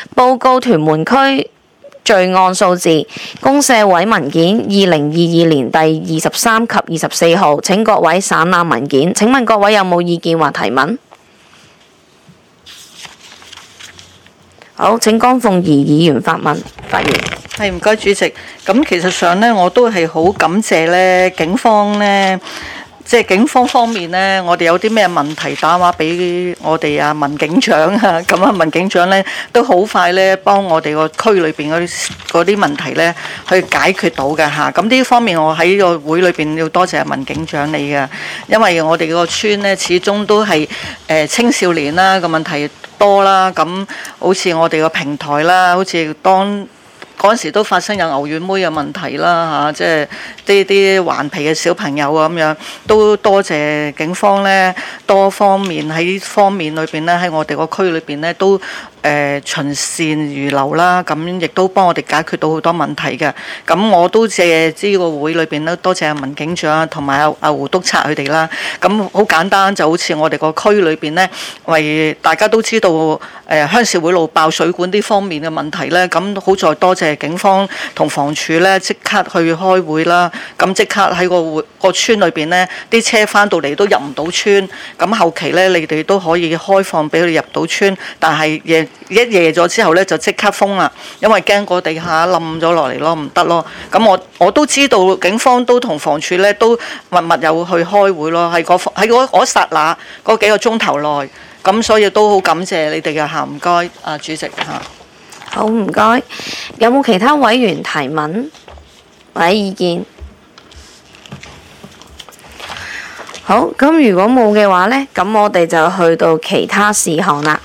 報告屯門區罪案數字，公社委文件2022年第23及24號，請各位省覽文件。請問各位有冇意見或提問？好，請江鳳儀議員發言。 係，唔該主席。咁其實上呢，我都係好感謝呢警方呢，即係警方方面呢，我哋有啲咩問題打話俾我哋啊文警長啊，咁啊文警長呢都好快呢幫我哋個區裏邊嗰啲問題呢去解決到嘅嚇。咁呢方面我喺個會裏邊要多謝文警長你嘅，因為我哋個村呢始終都係青少年啦個問題多啦，咁好似我哋個平台啦，好似當嗰陣時都發生有牛丸妹嘅問題啦嚇，即係啲頑皮嘅小朋友啊咁樣，都多謝警方呢多方面喺方面裏邊呢，喺我哋個區裏邊呢都循善如流啦，咁亦都幫我哋解決到好多問題嘅。咁我都借呢個會裏邊咧，多謝阿文警長同埋阿胡督察佢哋啦。咁好簡單，就好似我哋個區裏邊呢，為大家都知道鄉事會路爆水管呢方面嘅問題呢。咁好在多謝警方同房署呢，即刻去開會啦。咁即刻喺個村裏邊呢，啲車翻到嚟都入唔到村。咁後期呢，你哋都可以開放俾佢哋入到村，但係一夜咗之後咧，就即刻封啦，因為驚個地下冧咗落嚟咯，唔得咯。咁我都知道警方都同房署咧都密有去開會咯，喺嗰剎那嗰幾個鐘頭內，咁所以都好感謝你哋嘅嚇，唔該啊主席嚇。 好，唔該。有冇其他委員提問或者意見？好，咁如果冇嘅話呢，咁我哋就去到其他事項啦。